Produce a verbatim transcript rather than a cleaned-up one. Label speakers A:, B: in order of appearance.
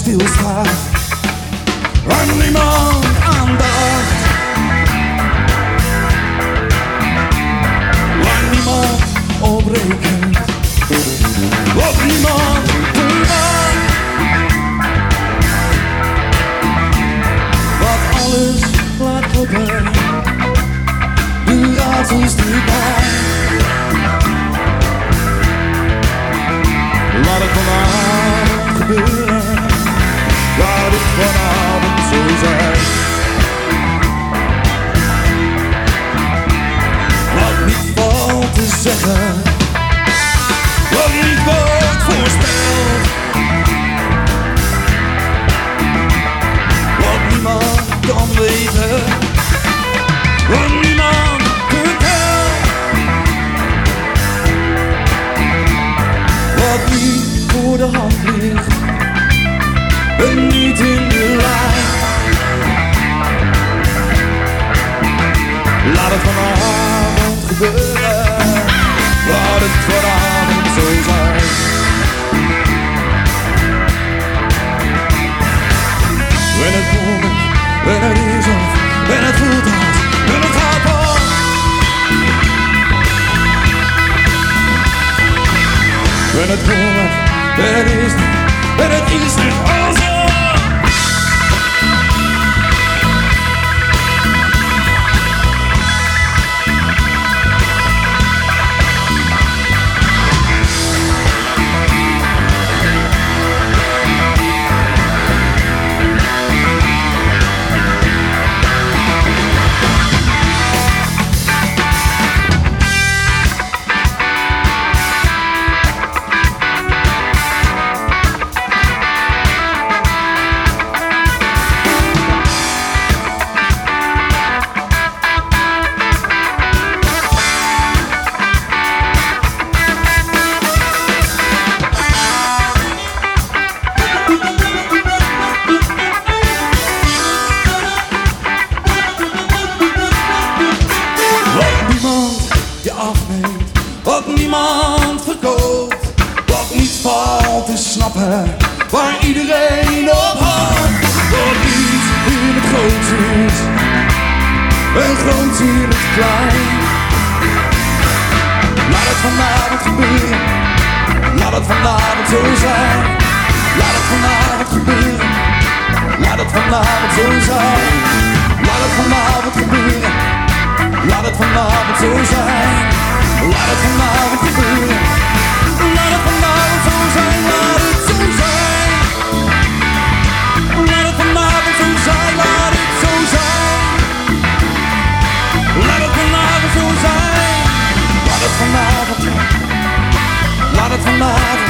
A: stilstaat, waar niemand aan dacht, waar niemand op rekent, wat niemand verwacht, wat alles laat kloppen, de raadsels die bij. Laat het vanavond gebeuren, laat het vanavond zo zijn. Wat niet valt te zeggen, wat niet wordt voorspeld, wat niemand kan weten, wat niemand vertelt, wat niet voor de hand ligt en niet in de lijn. Laat het vanavond gebeuren, laat het vanavond zo zijn. En het moment, en het is af, en het voelt als, en het gaat op. En het moment, en het is niet, en het is niet als op. Wat niemand verkoopt, wat niet valt te snappen, waar iedereen op hoopt. Wat niet in het groot is, en groot in het klein. Laat het vanavond gebeuren, laat het vanavond zo zijn. Laat het vanavond gebeuren, laat het vanavond zo zijn. Laat het vanavond gebeuren, laat het vanavond zo zijn. Laat het vanavond gebeuren, laat het vanavond zo zijn, laat het zo zijn. Laat het vanavond zo zijn, laat het zo zijn. Laat het vanavond zo zijn. Laat het vanavond, laat het vanavond.